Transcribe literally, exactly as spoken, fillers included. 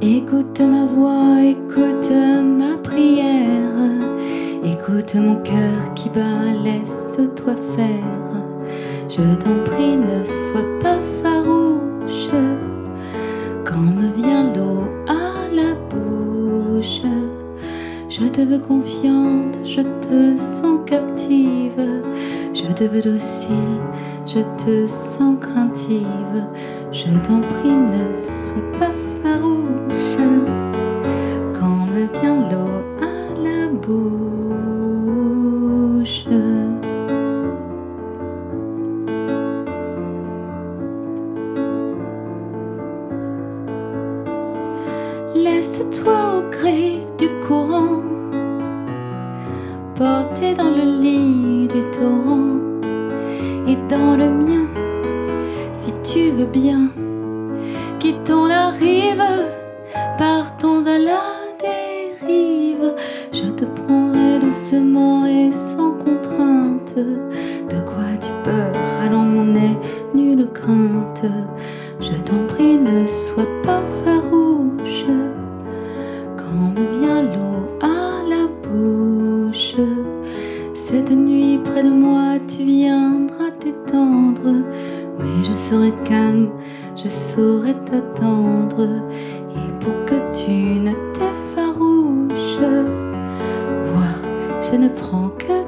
Écoute ma voix, écoute ma prière, écoute mon cœur qui bat, laisse-toi faire. Je t'en prie, ne sois pas farouche quand me vient l'eau à la bouche. Je te veux confiante, je te sens captive, je te veux docile, je te sens craintive. Je t'en prie, ne sois pas farouche quand me vient l'eau à la bouche. Laisse-toi au gré du courant, porté dans le lit du torrent et dans le mien, si tu veux bien. Quittons la rive, partons à la dérive. Je te prendrai doucement et sans contrainte. De quoi tu peur, allons, n'aie nulle crainte. Je t'en prie, ne sois pas farouche quand me vient l'eau à la bouche. Cette nuit près de moi, tu viendras t'étendre. Oui, je serai calme, je saurai t'attendre. Et pour que tu ne t'effarouches, vois, je ne prends que